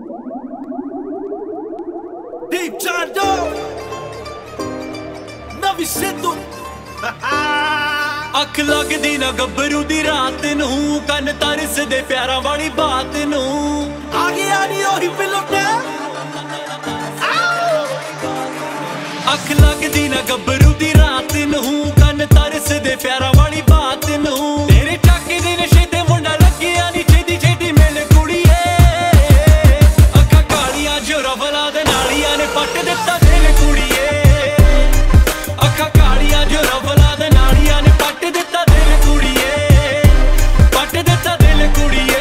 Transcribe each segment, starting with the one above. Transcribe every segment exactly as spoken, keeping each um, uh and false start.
Deep John Doe ਨਵੀਂ ਸਿੱਧੂ ਅੱਖ ਲੱਗਦੀ ਨਾ ਗੱਭਰੂ ਦੀ ਰਾਤ ਨੂੰ ਕੰਨ ਤਰਸਦੇ ਪਿਆਰਾਂ ਵਾਲੀ ਬਾਤ ਨੂੰ ਆ ਗਿਆ ਨੀ ਉਹੀ ਪਿਲਟਾ ਅੱਖ ਲੱਗਦੀ ਨਾ ਗੱਭਰੂ ਦੀ ਰਾਤ ਨੂੰ ਕੰਨ ਤਰਸਦੇ ਪਿਆਰਾਂ ਵਾਲੀ ਬਾਤ ਨੂੰ ਤੇਰੇ ਚੱਕੇ ਦੇ ਨਸ਼ੇ ਤੇ ਮੁੰਡਾ ਲੱਗਿਆ ਨੀ ਛੇਤੀ ਛੇਤੀ ਮਿਲ ਕੁੜੀਏ ਅੱਖਾਂ ਕਾਲੀਆਂ ਜੋ ਰਵਲਾ ਦੇ ਨਾਲੀਆਂ ਨੇ ਪੱਟ ਦਿੱਤਾ ਦਿਲ ਕੁੜੀਏ ਅੱਖਾਂ ਕਾਲੀਆਂ ਜੋ ਰਵਲਾ ਦੇ ਨਾਲੀਆਂ ਨੇ ਪੱਟ ਦਿੱਤਾ ਦਿਲ ਕੁੜੀਏ ਪੱਟ ਦਿੱਤਾ ਦਿਲ ਕੁੜੀਏ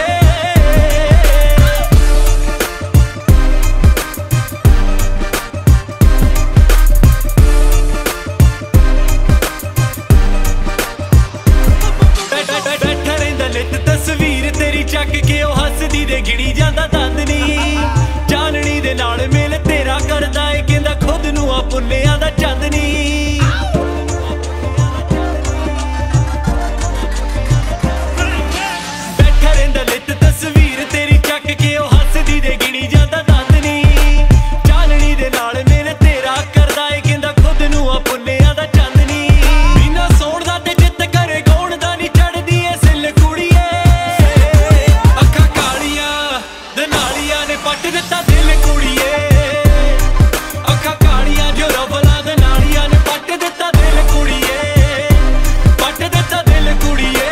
ਤਸਵੀਰ ਤੇਰੀ ਚੱਕ ਕੇ ਉਹ ਹੱਸਦੀ ਦੇ ਗਿਣੀ ਜਾਂਦਾ ਦੰਦ ਨੀ ਚਾਨਣੀ ਦੇ ਨਾਲ ਮੇਲ ਤੇਰਾ ਕਰਦਾ ਏ ਕਹਿੰਦਾ ਖੁਦ ਨੂੰ ਆ ਪੁੰਨਿਆਂ ਦਾ ਚੰਦ ਨੀ ਬੈਠਾ ਰਹਿੰਦਾ ਲਿੱਤ ਤਸਵੀਰ ਤੇਰੀ ਚੱਕ ਕੇ ਉਹ ਹੱਸਦੀ ਦੇ ਗਿਣੀ ਜਾਂਦਾ ਦੰਦ ਨੀ ਚਾਨਣੀ ਦੇ ਨਾਲ ਮੇਲ ਤੇਰਾ ਕਰਦਾ ਏ ਕਹਿੰਦਾ ਖੁਦ ਨੂੰ ਆ ਪੁੰਨਿਆਂ ਦਾ ਚੰਦ ਨੀ ਬਿਨਾ ਸੌਣ ਦਾ ਤੇ ਜਿੱਤ ਕਰੇ ਗਾਉਣ ਦਾ ਨੀ ਚੜਦੀ ਏ ਸਿੱਲ ਕੁੜੀਏ ਪੱਟ ਦਿੱਤਾ ਦਿਲ ਕੁੜੀਏ ਅੱਖਾਂ ਕਾਲੀਆਂ ਜੋ ਰਵਲਾ ਦੇ ਨਾਲੀਆਂ ਨੇ ਪੱਟ ਦਿੱਤਾ ਦਿਲ ਕੁੜੀਏ ਪੱਟ ਦਿੱਤਾ ਦਿਲ ਕੁੜੀਏ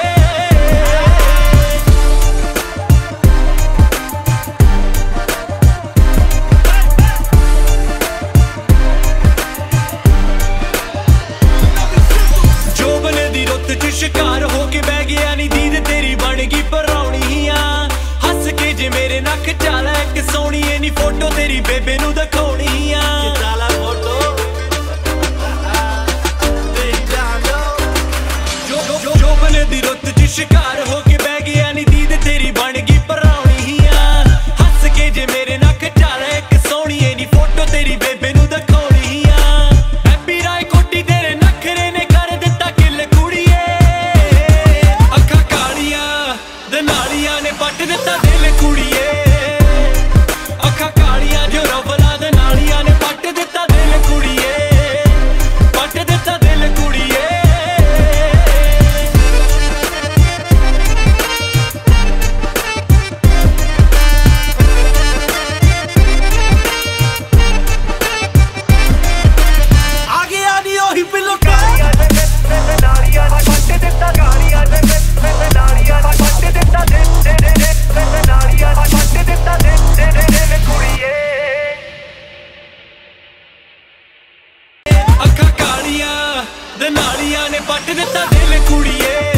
ਜੋਬਨ ਦੀ ਰੁੱਤ ਚ ਸ਼ਿਕਾਰ ਹੋ ਕੇ ਬਹਿ ਗਿਆ ਨੀ ਦੀਦ ਤੇਰੀ ਬਣ ਗਈ ਪਰਾਉਣੀ ਆ ਹੱਸ ਕੇ ਜੇ ਮੇਰੇ ਨੱਕ ਚਾਲਾ ਇੱਕ ਸੋਹਣੀ ਏ ਨੀ ਫੋਟੋ ਤੇਰੀ ਬੇਬੇ ਨੂੰ ਦਿਖਾਉਣੀ ਆ ਚਾਲਾ ਫੋਟੋ ਦੇਖ ਜਾਣੋ ਜੋ ਜੋਬਨ ਦੀ ਰੁੱਤ ਚ ਸ਼ਿਕਾਰ ਹੋ ਕੇ ਬਹਿ ਗਿਆ ਨੀ ਦੀਦ ਤੇਰੀ ਬਣ ਗਈ ਪਰਾਉਣੀ ਆ ਹੱਸ ਕੇ ਜੇ ਮੇਰੇ ਨੱਕ ਚਾਲਾ ਇੱਕ ਸੋਹਣੀ ਏ ਨੀ ਫੋਟੋ ਤੇਰੀ ਬੇਬੇ ਨੂੰ ਦਿਖਾਉਣੀ ਆ ਹੈਪੀ ਰਾਏ ਕੋਟੀ ਤੇਰੇ ਨਖਰੇ ਨੇ ਕਰ ਦਿੱਤਾ ਕਿੱਲ ਕੁੜੀਏ ਅੱਖਾਂ ਕਾਲੀਆਂ ਦੇ ਨਾਲੀਆਂ ਨੇ ਪੱਟ ਦਿੱਤਾ ਦਿਲ ਕੁੜੀਏ ਅੱਖਾਂ ਕਾਲੀਆਂ ਜੋ ਰਵਲਾ ਦੇ ਨਾਲੀਆਂ ਨੇ ਪੱਟ ਦਿੱਤਾ ਦਿਲ ਕੁੜੀਏ ਪੱਟ ਦਿੱਤਾ ਦਿਲ ਕੁੜੀਏ ਆ ਗਿਆ ਨੀ ਉਹੀ ਪਿਲਟਾ ਨਾਲੀਆਂ ਨੇ ਪੱਟ ਦਿੱਤਾ ਗਾਲੀਆਂ ਨੇ ਨਾਲੀਆਂ ਨੇ ਪੱਟ ਦਿੱਤਾ ਨਾਲੀਆਂ ਨੇ ਪੱਟ ਦਿੱਤਾ ਦਿਲ ਕੁੜੀਏ ਅੱਖਾਂ ਕਾਲੀਆਂ ਦੇ ਨਾਲੀਆਂ ਨੇ ਪੱਟ ਦਿੱਤਾ ਦਿਲ ਕੁੜੀਏ